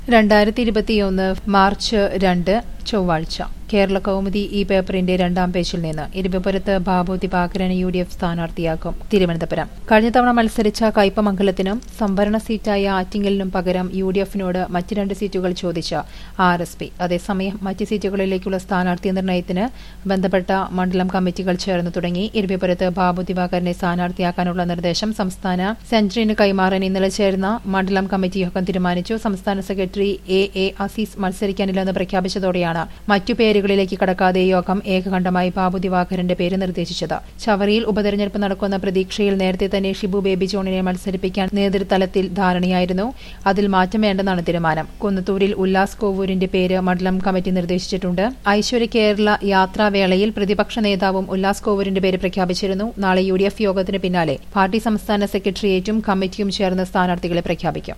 2021 March 2 ചൊവ്വാഴ്ച കേരള കൗമുദി ഈ പേപ്പറിന്റെ രണ്ടാം പേജിൽ നിന്ന് ഇരുമ്പുപുരത്ത് ബാബു ദിവാകരൻ UDF സ്ഥാനാർത്ഥിയാക്കും. തിരുവനന്തപുരം കഴിഞ്ഞ തവണ മത്സരിച്ച കയ്പമംഗലത്തിനും സംവരണ സീറ്റായ ആറ്റിങ്ങലിനും പകരം UDFനോട് മറ്റ് 2 സീറ്റുകൾ ചോദിച്ച RSP. അതേസമയം മറ്റ് സീറ്റുകളിലേക്കുള്ള സ്ഥാനാർത്ഥി നിർണയത്തിന് ബന്ധപ്പെട്ട മണ്ഡലം കമ്മിറ്റികൾ ചേർന്നു തുടങ്ങി. ഇരുമ്പുപുരത്ത് ബാബു ദിവാകരനെ സ്ഥാനാർത്ഥിയാക്കാനുള്ള നിർദ്ദേശം സംസ്ഥാന സെൻട്രിന് കൈമാറാൻ ഇന്നലെ ചേർന്ന മണ്ഡലം കമ്മിറ്റി യോഗം തീരുമാനിച്ചു. സംസ്ഥാന സെക്രട്ടറി A അസീസ് മത്സരിക്കാനില്ലെന്ന് പ്രഖ്യാപിച്ചതോടെയാണ് മറ്റു പേരുകളിലേക്ക് കടക്കാതെ യോഗം ഏകകണ്ഠമായി ബാബു ദിവാകരന്റെ പേര് നിർദ്ദേശിച്ചത്. ചവറയിൽ ഉപതെരഞ്ഞെടുപ്പ് നടക്കുന്ന പ്രതീക്ഷയിൽ നേരത്തെ തന്നെ ഷിബു ബേബി ജോണിനെ മത്സരിപ്പിക്കാൻ നേതൃതലത്തിൽ ധാരണയായിരുന്നു. അതിൽ മാറ്റം വേണ്ടെന്നാണ് തീരുമാനം. കുന്നത്തൂരിൽ ഉല്ലാസ് കോവൂരിന്റെ പേര് മണ്ഡലം കമ്മിറ്റി നിർദ്ദേശിച്ചിട്ടുണ്ട്. ഐശ്വര്യ കേരള യാത്രാവേളയിൽ പ്രതിപക്ഷ നേതാവും ഉല്ലാസ് കോവൂരിന്റെ പേര് പ്രഖ്യാപിച്ചിരുന്നു. നാളെ UDF യോഗത്തിന് പിന്നാലെ പാർട്ടി സംസ്ഥാന സെക്രട്ടേറിയറ്റും കമ്മിറ്റിയും ചേർന്ന് സ്ഥാനാർത്ഥികളെ പ്രഖ്യാപിക്കും.